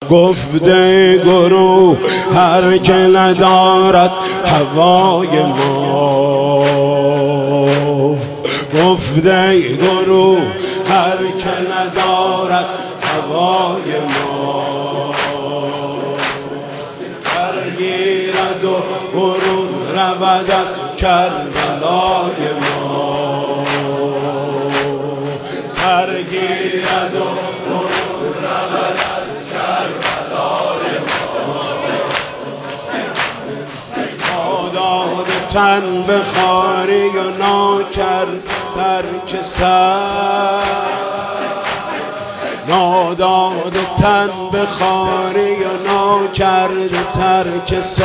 گفته گروه هر که ندارد هوای ما، گفته گروه هر که ندارد هوای ما، سرگیرد و برون رود از کربلای ما، سرگیرد و برون رود از کربلای ما، داد تن به خواری و ناکرد ترک سر، ناداد تن به خواری و ناکرد ترک سر،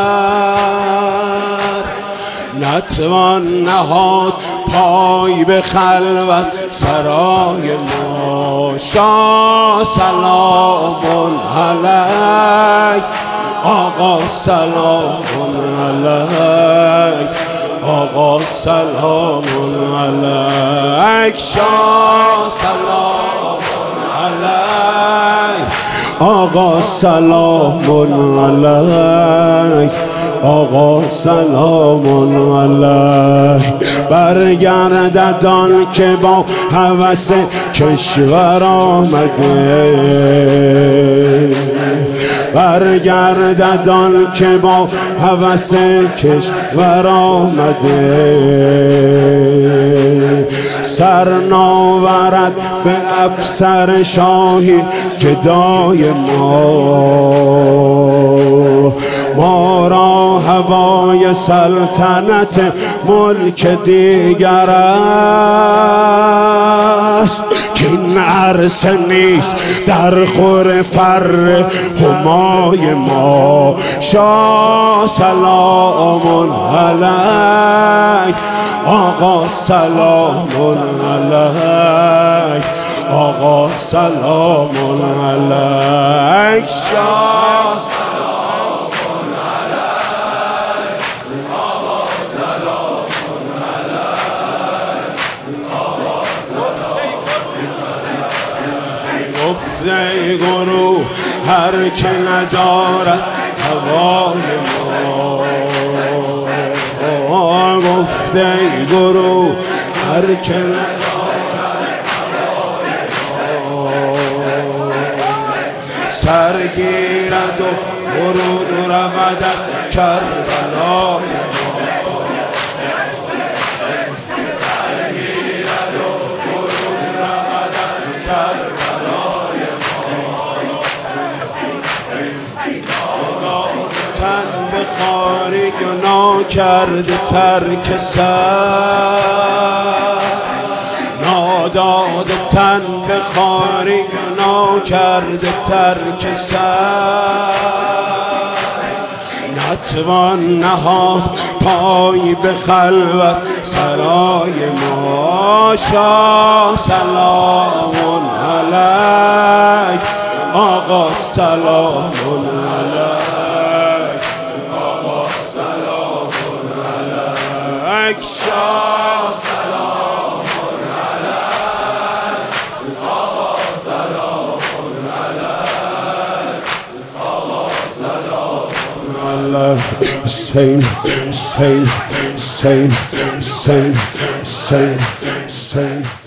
نتوان نهاد پای به خلوت سرای ما. شاه سلام علیک آقا، سلام علیک آقا، سلام علیک شاه، سلام علیک آقا، سلام علیک آقا، سلام علیک. برگردد آن که با هوس کشور آمده، برگردد آن که با هوس کشور آمده، سر ناورد به افسر شاهی گدای ما را هوای سلطنت ملک دیگر است، که این عرصه نیست در خور فر همای ما. شاه سلام علیک آقا، سلام علیک آقا، سلام علیک شاه، سلام علیک آقا، سلام علیک آقا، سلام. گفته گروه هر که ندارد هوای ما، گفته گروه هر که ندارد هوای ما، سرگیرد و برون رود از کربلای ما، سرگیرد و برون رود از کربلای ما، تن به خواری و ناکرد ترک سر، ناداد تن به خواری و ناکرد ترک سر، نتوان نهاد پای به خلوت سرای ما. شاه سلام علیک آقا، سلام علیک آقا، سلام علیک شاه، سلام علیک آقا، سلام علیک آقا، سلام علیک. حسین حسین حسین حسین حسین حسین